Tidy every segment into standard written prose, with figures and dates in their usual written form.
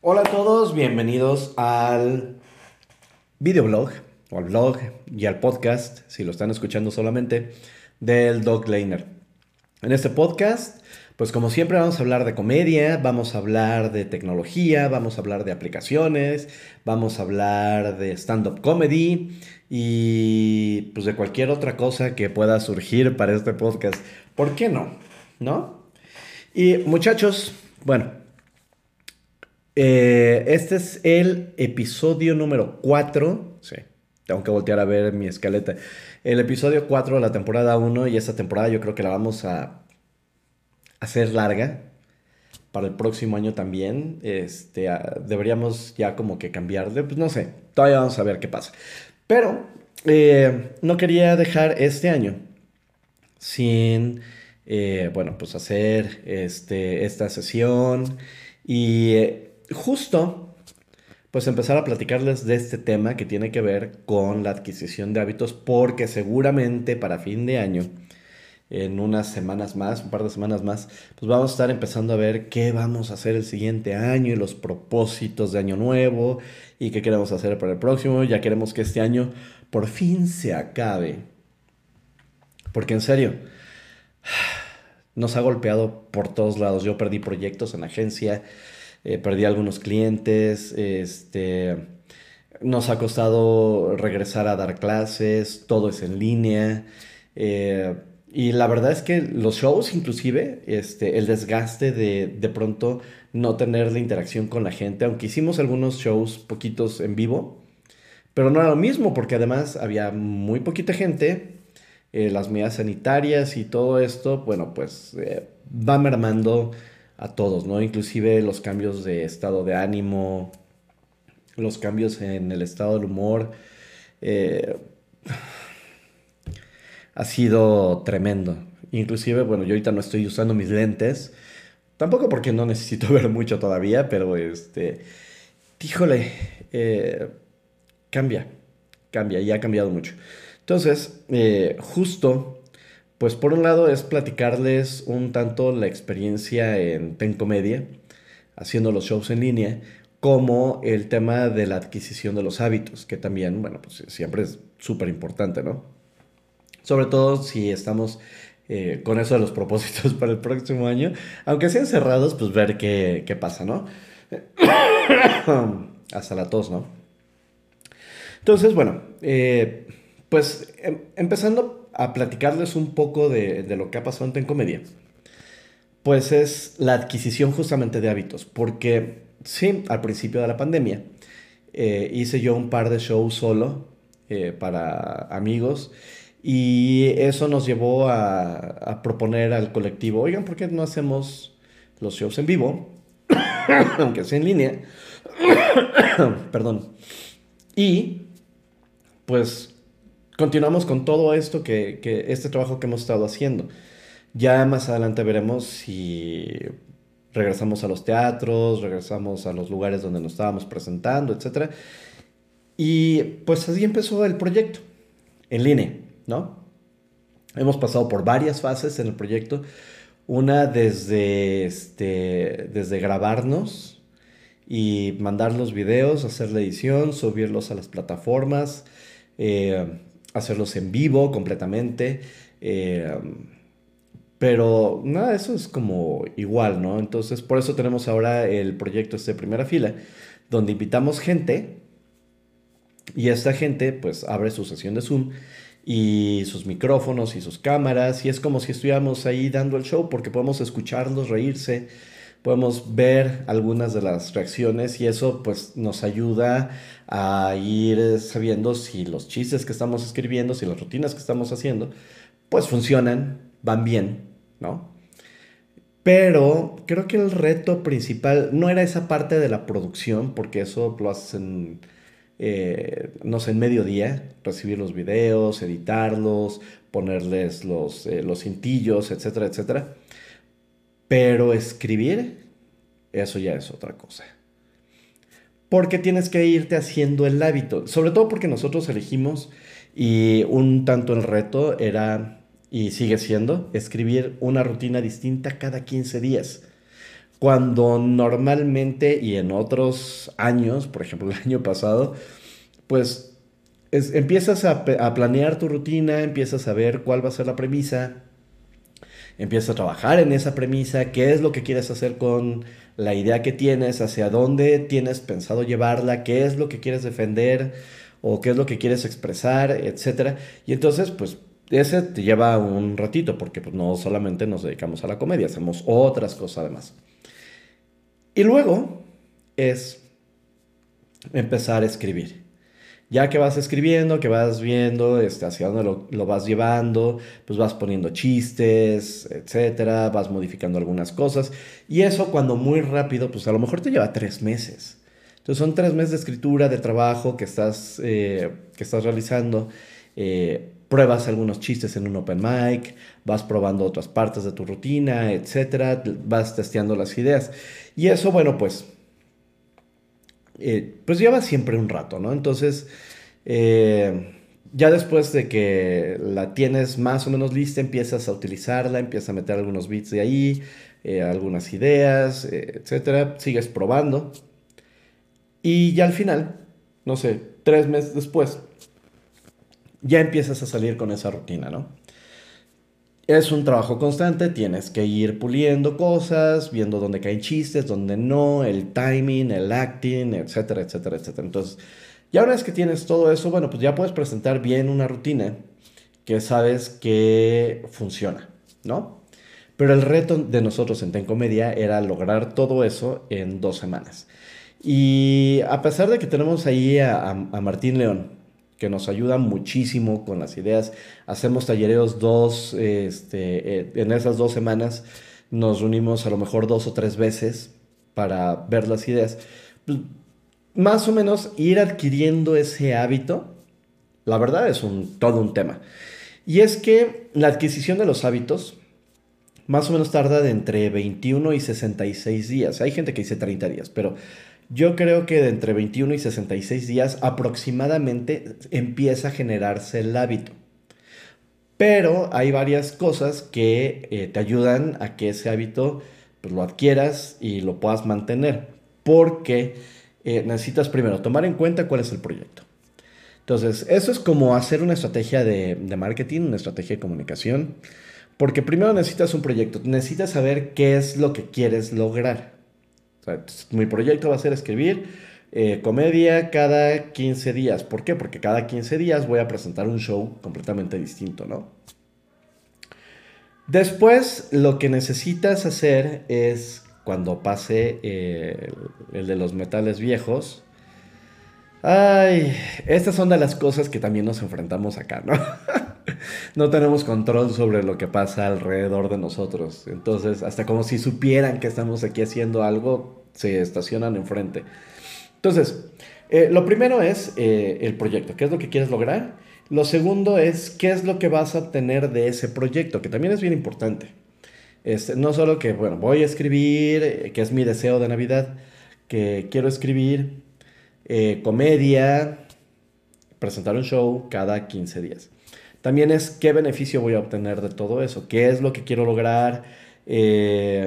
Hola a todos, bienvenidos al videoblog, o al blog y al podcast, si lo están escuchando solamente, del Dog Laner. En este podcast, pues como siempre vamos a hablar de comedia, vamos a hablar de tecnología, vamos a hablar de aplicaciones, vamos a hablar de stand-up comedy y pues de cualquier otra cosa que pueda surgir para este podcast. ¿Por qué no? ¿No? Y muchachos, bueno. Este es el episodio número 4. Sí, tengo que voltear a ver mi escaleta. El episodio 4 de la temporada uno. Y esta temporada yo creo que la vamos a hacer larga para el próximo año también. Deberíamos ya como que cambiarle. Pues no sé, todavía vamos a ver qué pasa. Pero no quería dejar este año sin, bueno, pues hacer esta sesión. Y justo pues empezar a platicarles de este tema que tiene que ver con la adquisición de hábitos, porque seguramente para fin de año, en unas semanas más, un par de semanas más, pues vamos a estar empezando a ver qué vamos a hacer el siguiente año y los propósitos de año nuevo y qué queremos hacer para el próximo. Ya queremos que este año por fin se acabe, porque en serio, nos ha golpeado por todos lados. Yo perdí proyectos en la agencia, perdí algunos clientes, nos ha costado regresar a dar clases, todo es en línea. eh, y la verdad es que los shows, inclusive, el desgaste de pronto no tener la interacción con la gente, aunque hicimos algunos shows poquitos en vivo, pero no era lo mismo porque además había muy poquita gente, las medidas sanitarias y todo esto, bueno, pues va mermando a todos, ¿no? Inclusive los cambios de estado de ánimo, los cambios en el estado del humor, eh, ha sido tremendo. Inclusive, bueno, yo ahorita no estoy usando mis lentes, tampoco porque no necesito ver mucho todavía, pero híjole, eh, cambia, cambia y ha cambiado mucho. Entonces, justo, pues por un lado es platicarles un tanto la experiencia en Tencomedia, haciendo los shows en línea, como el tema de la adquisición de los hábitos, que también, bueno, pues siempre es súper importante, ¿no? Sobre todo si estamos con eso de los propósitos para el próximo año, aunque sean cerrados, pues ver qué pasa, ¿no? Hasta la tos, ¿no? Entonces, bueno, pues empezando a platicarles un poco de lo que ha pasado en Tencomedia, pues es la adquisición justamente de hábitos, porque sí, al principio de la pandemia hice yo un par de shows solo para amigos y eso nos llevó a proponer al colectivo, oigan, ¿por qué no hacemos los shows en vivo, aunque sea en línea? Perdón. Y pues continuamos con todo esto que este trabajo que hemos estado haciendo. Ya más adelante veremos si regresamos a los teatros, regresamos a los lugares donde nos estábamos presentando, etcétera. Y pues así empezó el proyecto, en línea, ¿no? Hemos pasado por varias fases en el proyecto. Una desde grabarnos y mandar los videos, hacer la edición, subirlos a las plataformas, eh, hacerlos en vivo completamente. eh, pero nada, eso es como igual, ¿no? Entonces, por eso tenemos ahora el proyecto de primera fila, donde invitamos gente y esta gente pues abre su sesión de Zoom y sus micrófonos y sus cámaras y es como si estuviéramos ahí dando el show porque podemos escucharlos reírse, podemos ver algunas de las reacciones y eso pues nos ayuda a ir sabiendo si los chistes que estamos escribiendo, si las rutinas que estamos haciendo pues funcionan, van bien, ¿no? Pero creo que el reto principal no era esa parte de la producción, porque eso lo hacen, no sé, en mediodía, recibir los videos, editarlos, ponerles los cintillos, etcétera, etcétera. Pero escribir, eso ya es otra cosa. Porque tienes que irte haciendo el hábito, sobre todo porque nosotros elegimos y un tanto el reto era, y sigue siendo, escribir una rutina distinta cada 15 días. Cuando normalmente y en otros años, por ejemplo el año pasado, pues empiezas a planear tu rutina, empiezas a ver cuál va a ser la premisa, empiezas a trabajar en esa premisa, qué es lo que quieres hacer con la idea que tienes, hacia dónde tienes pensado llevarla, qué es lo que quieres defender o qué es lo que quieres expresar, etcétera. Y entonces, pues ese te lleva un ratito porque pues, no solamente nos dedicamos a la comedia, hacemos otras cosas además. Y luego es empezar a escribir. Ya que vas escribiendo, que vas viendo hacia dónde lo vas llevando, pues vas poniendo chistes, etcétera, vas modificando algunas cosas. Y eso cuando muy rápido, pues a lo mejor te lleva 3 meses. Entonces son 3 meses de escritura, de trabajo que estás realizando. Pruebas algunos chistes en un open mic, vas probando otras partes de tu rutina, etcétera, vas testeando las ideas. Y eso, bueno, pues lleva siempre un rato, ¿no? Entonces, ya después de que la tienes más o menos lista, empiezas a utilizarla, empiezas a meter algunos bits de ahí, algunas ideas, etcétera. Sigues probando y ya al final, no sé, 3 meses después, ya empiezas a salir con esa rutina, ¿no? Es un trabajo constante, tienes que ir puliendo cosas, viendo dónde caen chistes, dónde no, el timing, el acting, etcétera, etcétera, etcétera. Entonces, ya una vez que tienes todo eso, bueno, pues ya puedes presentar bien una rutina que sabes que funciona, ¿no? Pero el reto de nosotros en Tencomedia era lograr todo eso en 2 semanas. Y a pesar de que tenemos ahí a Martín León, que nos ayuda muchísimo con las ideas, hacemos tallereos en esas 2 semanas nos reunimos a lo mejor 2 o 3 veces para ver las ideas. Pues, más o menos ir adquiriendo ese hábito, la verdad es todo un tema. Y es que la adquisición de los hábitos más o menos tarda de entre 21 y 66 días. Hay gente que dice 30 días, pero yo creo que de entre 21 y 66 días aproximadamente empieza a generarse el hábito. Pero hay varias cosas que te ayudan a que ese hábito pues, lo adquieras y lo puedas mantener. Porque necesitas primero tomar en cuenta cuál es el proyecto. Entonces, eso es como hacer una estrategia de marketing, una estrategia de comunicación. Porque primero necesitas un proyecto, necesitas saber qué es lo que quieres lograr. O sea, mi proyecto va a ser escribir comedia cada 15 días. ¿Por qué? Porque cada 15 días voy a presentar un show completamente distinto, ¿no? Después, lo que necesitas hacer es, cuando pase el de los metales viejos, ay, estas son de las cosas que también nos enfrentamos acá, ¿no? No tenemos control sobre lo que pasa alrededor de nosotros. Entonces, hasta como si supieran que estamos aquí haciendo algo, se estacionan enfrente. Entonces, lo primero es el proyecto, qué es lo que quieres lograr. Lo segundo es qué es lo que vas a obtener de ese proyecto, que también es bien importante. No solo que, bueno, voy a escribir, que es mi deseo de Navidad, que quiero escribir comedia, presentar un show cada 15 días. También es qué beneficio voy a obtener de todo eso, qué es lo que quiero lograr, eh,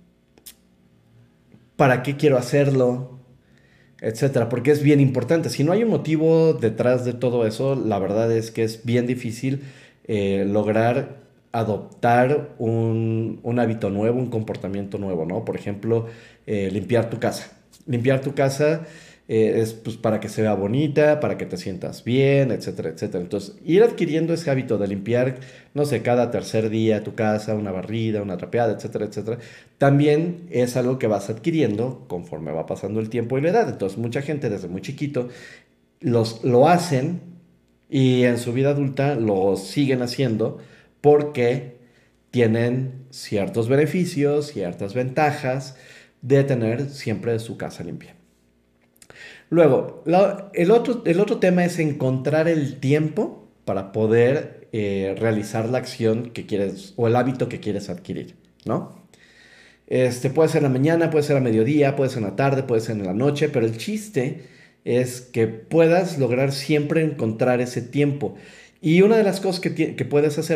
para qué quiero hacerlo, etcétera, porque es bien importante. Si no hay un motivo detrás de todo eso, la verdad es que es bien difícil lograr adoptar un hábito nuevo, un comportamiento nuevo, ¿no? Por ejemplo, limpiar tu casa. Limpiar tu casa es pues, para que se vea bonita, para que te sientas bien, etcétera, etcétera. Entonces, ir adquiriendo ese hábito de limpiar, no sé, cada tercer día tu casa, una barrida, una trapeada, etcétera, etcétera, también es algo que vas adquiriendo conforme va pasando el tiempo y la edad. Entonces, mucha gente desde muy chiquito lo hacen y en su vida adulta lo siguen haciendo porque tienen ciertos beneficios, ciertas ventajas de tener siempre su casa limpia. Luego, el otro tema es encontrar el tiempo para poder realizar la acción que quieres o el hábito que quieres adquirir, ¿no? Puede ser en la mañana, puede ser a mediodía, puede ser en la tarde, puede ser en la noche, pero el chiste es que puedas lograr siempre encontrar ese tiempo. Y una de las cosas que puedes hacer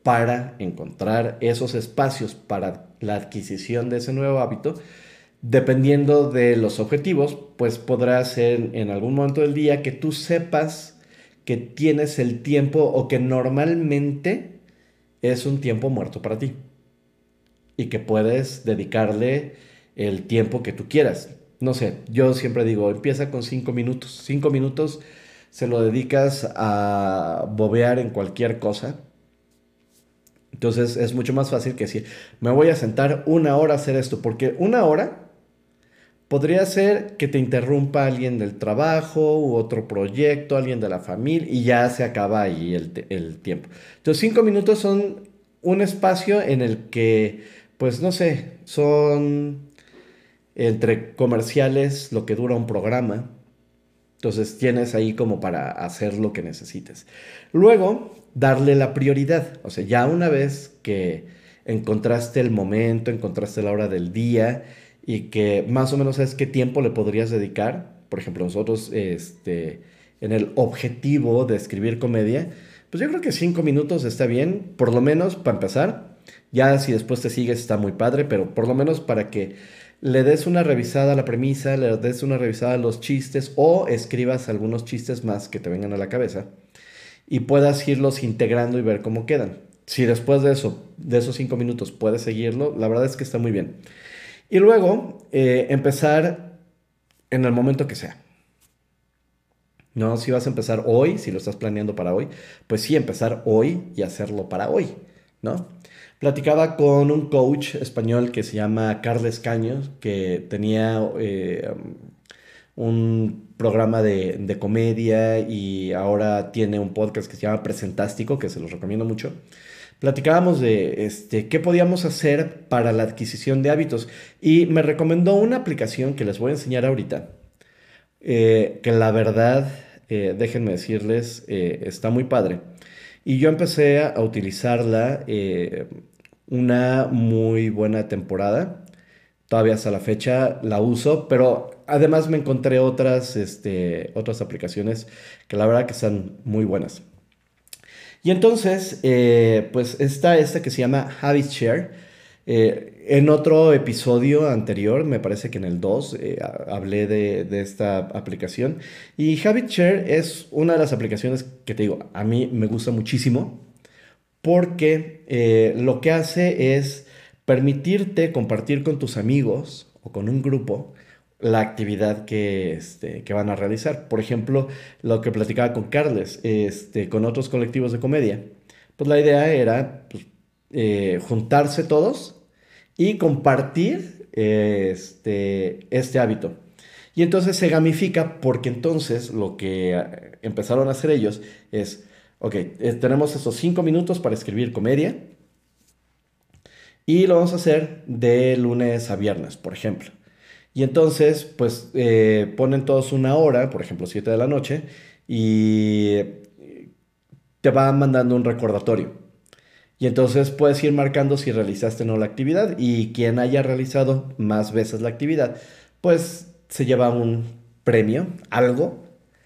para encontrar esos espacios para la adquisición de ese nuevo hábito, dependiendo de los objetivos, pues podrá ser en algún momento del día que tú sepas que tienes el tiempo o que normalmente es un tiempo muerto para ti y que puedes dedicarle el tiempo que tú quieras. No sé, yo siempre digo, empieza con 5 minutos. 5 minutos se lo dedicas a bobear en cualquier cosa. Entonces es mucho más fácil que decir, me voy a sentar 1 hora a hacer esto, porque 1 hora podría ser que te interrumpa alguien del trabajo u otro proyecto, alguien de la familia, y ya se acaba ahí el tiempo. Entonces 5 minutos son un espacio en el que, pues no sé, son entre comerciales lo que dura un programa. Entonces tienes ahí como para hacer lo que necesites. Luego, darle la prioridad. O sea, ya una vez que encontraste el momento, encontraste la hora del día y que más o menos sabes qué tiempo le podrías dedicar. Por ejemplo, nosotros en el objetivo de escribir comedia, pues yo creo que 5 minutos está bien, por lo menos para empezar. Ya si después te sigues está muy padre, pero por lo menos para que le des una revisada a la premisa, le des una revisada a los chistes o escribas algunos chistes más que te vengan a la cabeza y puedas irlos integrando y ver cómo quedan. Si después de eso, de esos 5 minutos puedes seguirlo, la verdad es que está muy bien. Y luego empezar en el momento que sea. No, si vas a empezar hoy, si lo estás planeando para hoy, pues sí, empezar hoy y hacerlo para hoy, ¿no? Platicaba con un coach español que se llama Carles Caños, que tenía un programa de comedia y ahora tiene un podcast que se llama Presentástico, que se los recomiendo mucho. Platicábamos de qué podíamos hacer para la adquisición de hábitos y me recomendó una aplicación que les voy a enseñar ahorita, que la verdad, déjenme decirles, está muy padre. Y yo empecé a utilizarla una muy buena temporada. Todavía hasta la fecha la uso, pero además me encontré otras aplicaciones que la verdad que están muy buenas. Y entonces, pues está esta que se llama Habit Share. En otro episodio anterior, me parece que en el 2, hablé de esta aplicación. Y Habit Share es una de las aplicaciones que te digo, a mí me gusta muchísimo porque lo que hace es permitirte compartir con tus amigos o con un grupo la actividad que van a realizar. Por ejemplo, lo que platicaba con Carles, con otros colectivos de comedia, pues la idea era pues, juntarse todos y compartir este hábito. Y entonces se gamifica porque entonces lo que empezaron a hacer ellos es, ok, tenemos esos 5 minutos para escribir comedia y lo vamos a hacer de lunes a viernes, por ejemplo. Y entonces, pues ponen todos 1 hora, por ejemplo, 7 de la noche, y te van mandando un recordatorio. Y entonces puedes ir marcando si realizaste o no la actividad y quien haya realizado más veces la actividad, pues se lleva un premio, algo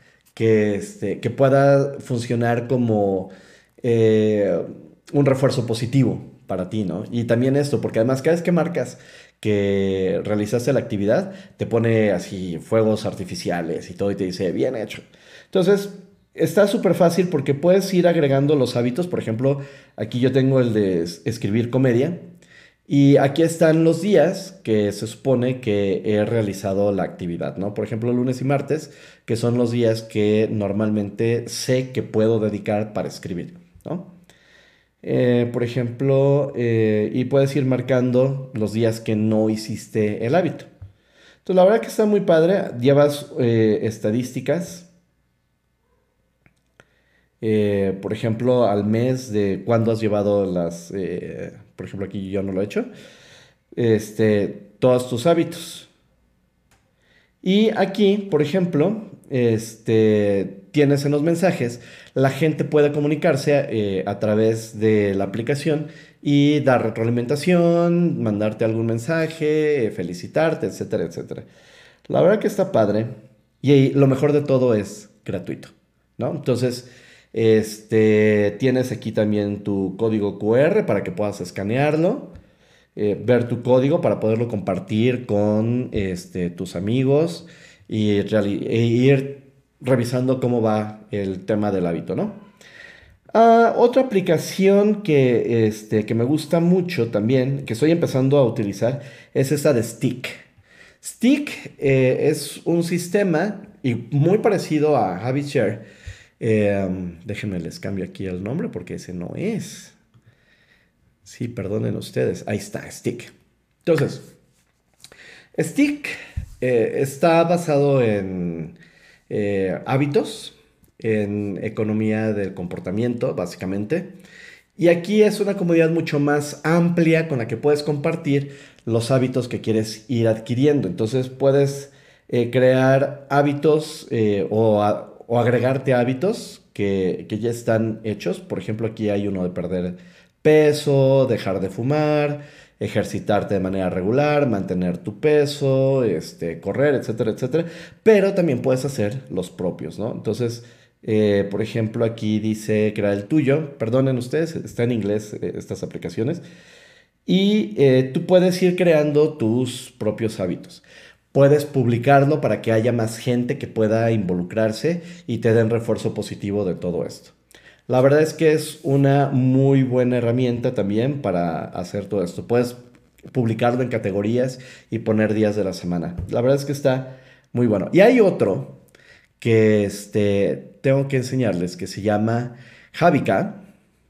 que pueda funcionar como eh, un refuerzo positivo para ti, ¿no? Y también esto, porque además cada vez que marcas que realizaste la actividad, te pone así fuegos artificiales y todo y te dice, bien hecho. Entonces, está súper fácil porque puedes ir agregando los hábitos. Por ejemplo, aquí yo tengo el de escribir comedia. Y aquí están los días que se supone que he realizado la actividad, ¿no? Por ejemplo, lunes y martes, que son los días que normalmente sé que puedo dedicar para escribir, ¿no? Por ejemplo, y puedes ir marcando los días que no hiciste el hábito. Entonces, la verdad que está muy padre. Llevas estadísticas, por ejemplo, al mes de cuándo has llevado por ejemplo, aquí yo no lo he hecho, todos tus hábitos. Y aquí, por ejemplo, tienes en los mensajes, la gente puede comunicarse a través de la aplicación y dar retroalimentación, mandarte algún mensaje, felicitarte, etcétera, etcétera. La verdad que está padre y lo mejor de todo es gratuito, ¿no? Entonces, Tienes aquí también tu código QR para que puedas escanearlo, ver tu código para poderlo compartir con tus amigos e ir revisando cómo va el tema del hábito, ¿no? Otra aplicación que me gusta mucho también, que estoy empezando a utilizar, es esta de Stick. Stick es un sistema y muy parecido a HabitShare. Déjenme les cambio aquí el nombre porque ese no es. Sí, perdonen ustedes. Ahí está, Stick. Entonces, Stick está basado en hábitos, en economía del comportamiento, básicamente. Y aquí es una comunidad mucho más amplia con la que puedes compartir los hábitos que quieres ir adquiriendo. Entonces puedes crear hábitos o agregarte hábitos que ya están hechos. Por ejemplo, aquí hay uno de perder peso, dejar de fumar, ejercitarte de manera regular, mantener tu peso, correr, etcétera, etcétera. Pero también puedes hacer los propios, ¿no? Entonces, por ejemplo, aquí dice crear el tuyo. Perdonen ustedes, está en inglés estas aplicaciones. Y tú puedes ir creando tus propios hábitos. Puedes publicarlo para que haya más gente que pueda involucrarse y te den refuerzo positivo de todo esto. La verdad es que es una muy buena herramienta también para hacer todo esto. Puedes publicarlo en categorías y poner días de la semana. La verdad es que está muy bueno. Y hay otro que tengo que enseñarles que se llama Javica.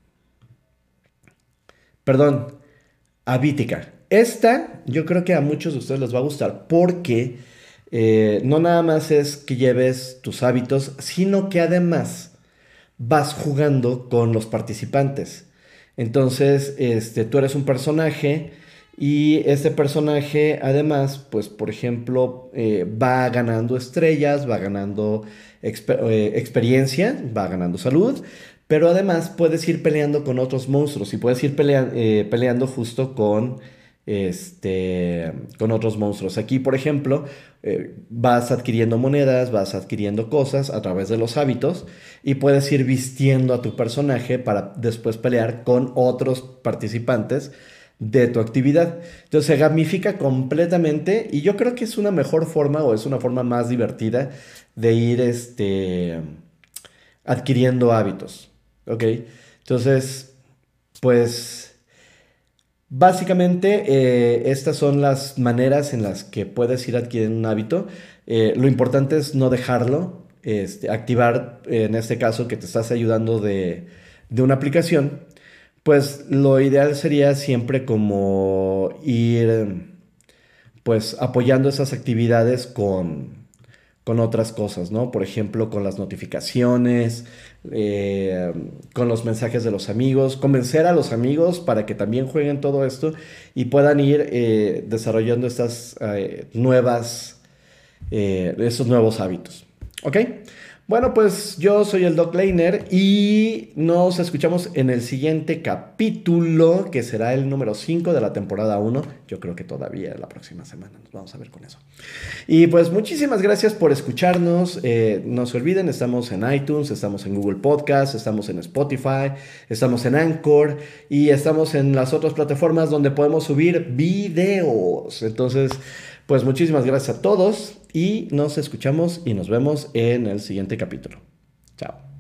Perdón, Habitica. Esta yo creo que a muchos de ustedes les va a gustar porque no nada más es que lleves tus hábitos, sino que además vas jugando con los participantes. Entonces, tú eres un personaje y este personaje además, pues por ejemplo, va ganando estrellas, va ganando experiencia, va ganando salud, pero además puedes ir peleando con otros monstruos y puedes ir peleando justo con otros monstruos. Aquí, por ejemplo, vas adquiriendo monedas, vas adquiriendo cosas a través de los hábitos y puedes ir vistiendo a tu personaje para después pelear con otros participantes de tu actividad. Entonces se gamifica completamente y yo creo que es una mejor forma o es una forma más divertida de ir adquiriendo hábitos. ¿Ok? Entonces, pues... Básicamente, estas son las maneras en las que puedes ir adquiriendo un hábito. Lo importante es no dejarlo, activar, en este caso, que te estás ayudando de una aplicación, pues lo ideal sería siempre como ir, pues, apoyando esas actividades con otras cosas, ¿no? Por ejemplo, con las notificaciones, eh, con los mensajes de los amigos, convencer a los amigos para que también jueguen todo esto y puedan ir desarrollando estos nuevos hábitos. ¿Ok? Bueno, pues yo soy el Doc Leiner y nos escuchamos en el siguiente capítulo, que será el número 5 de la temporada 1. Yo creo que todavía la próxima semana nos vamos a ver con eso. Y pues muchísimas gracias por escucharnos. No se olviden, estamos en iTunes, estamos en Google Podcast, estamos en Spotify, estamos en Anchor y estamos en las otras plataformas donde podemos subir videos. Entonces, pues muchísimas gracias a todos y nos escuchamos y nos vemos en el siguiente capítulo. Chao.